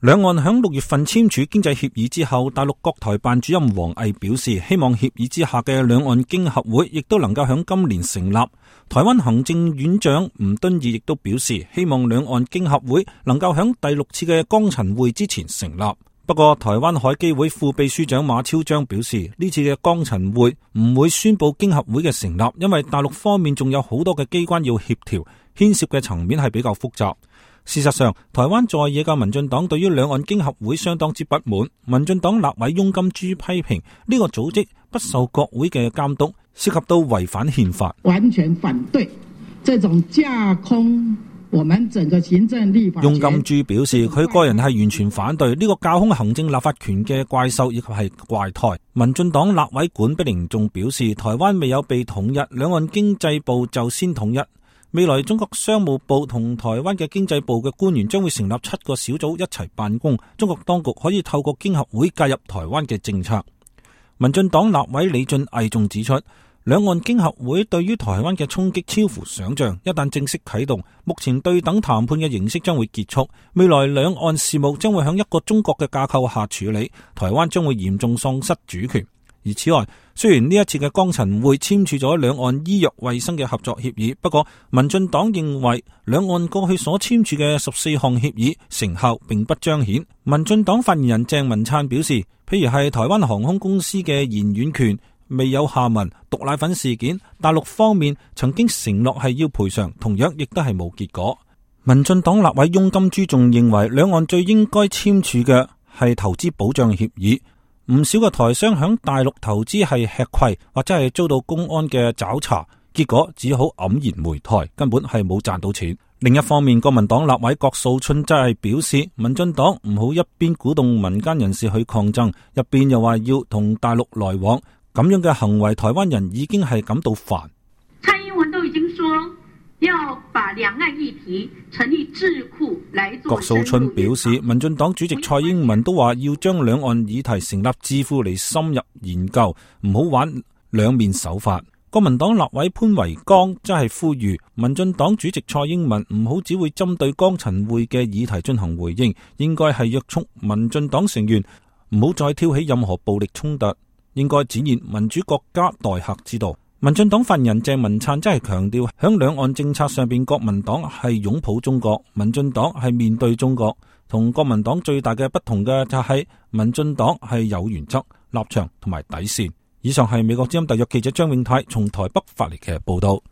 兩岸響6月份簽署經濟協議之後，大陸國台辦主任王毅表示，希望協議之下嘅兩岸經合會亦都能夠響今年成立。台灣行政院長吳敦義亦都表示，希望兩岸經合會能夠響第6次嘅江陳會之前成立。不過，台灣海基會副秘書長馬超章表示，呢次嘅江陳會唔會宣布經合會嘅成立，因為大陸方面仲有好多嘅機關要協調，牽涉嘅層面係比較複雜。事實上，台灣在野嘅民進黨對於兩岸經合會相當之不滿。民進黨立委翁金珠批評呢個組織不受國會嘅監督，涉及到違反憲法， 完全反對這種架空我們整個行政立法權。 翁金珠表示，佢個人係完全反對呢個架空行政立法權嘅怪獸以及係怪胎。民進黨立委管碧玲仲表示，台灣未有被統一，兩岸經濟部就先統一。未來中國商務部同台灣嘅經濟部嘅官員將會成立7個小組一齊辦公，中國當局可以透過經合會介入台灣嘅政策。民進黨立委李俊毅仲指出，兩岸經合會對於台灣嘅衝擊超乎想象，一旦正式啟動，目前對等談判嘅形式將會結束，未來兩岸事務將會響一個中國嘅架構下處理，台灣將會嚴重喪失主權。而此外，雖然呢一次嘅江陳會簽署咗兩岸醫藥衛生嘅合作協議，不過民進黨認為兩岸過去所簽署嘅14項協議成效並不彰顯。民進黨發言人鄭文燦表示，譬如係台灣航空公司嘅延遠權未有下文，毒奶粉事件，大陸方面曾經承諾係要賠償，同樣亦都係冇結果。民進黨立委翁金珠仲認為，兩岸最應該簽署嘅係投資保障協議。唔少嘅台商響大陸投資係吃虧，或者係遭到公安嘅找查，結果只好黯然回台，根本係冇賺到錢。另一方面，國民黨立委郭素春則係表示，民進黨唔好一邊鼓動民間人士去抗爭，一邊又話要同大陸來往，咁樣嘅行為，台灣人已經係感到煩。 蔡英文都已經說要把兩岸議題成立智庫來做。 郭素春表示，民進黨主席蔡英文都話要將兩岸議題成立智庫嚟深入研究，唔好玩兩面手法。國民黨立委潘維剛則係呼籲民進黨主席蔡英文唔好只會針對江陳會嘅議題進行回應，應該係約束民進黨成員唔好再挑起任何暴力衝突，應該展現民主國家待客之道。民進黨發言人鄭文燦真係強調，響兩岸政策上邊，國民黨係擁抱中國，民進黨係面對中國。同國民黨最大嘅不同嘅就係，民進黨係有原則、立場同埋底線。以上係美國之音特約記者張永泰從台北發嚟嘅報道。